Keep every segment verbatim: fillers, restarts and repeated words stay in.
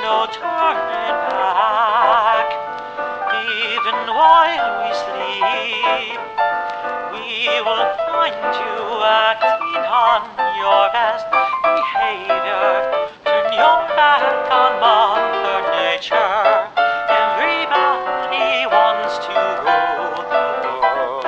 no turning back. Even while we sleep, we will find you acting on your best behavior. Turn your back on Mother Nature. Everybody wants to rule the world.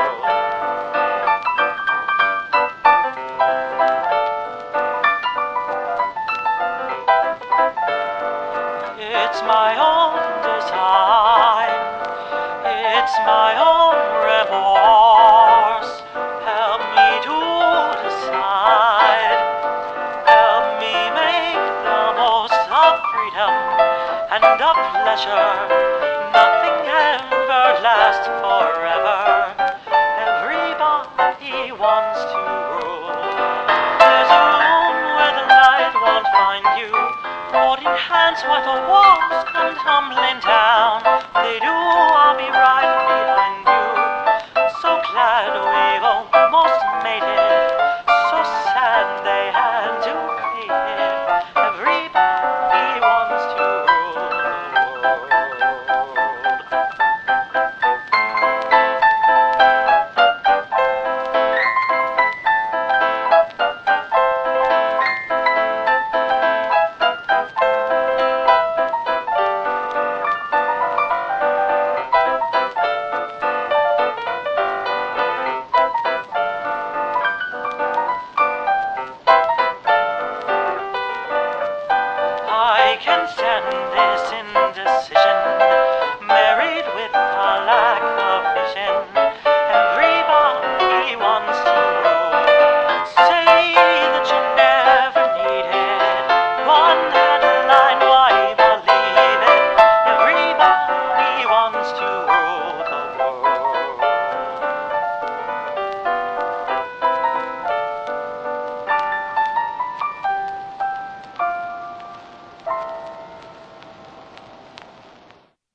It's my own design, it's my own remorse. Help me to decide, help me make the most of freedom and of pleasure. Nothing ever lasts forever. Everybody wants to rule. There's a room where the light won't find you, holding hands while the walls come tumbling down. They do all be right.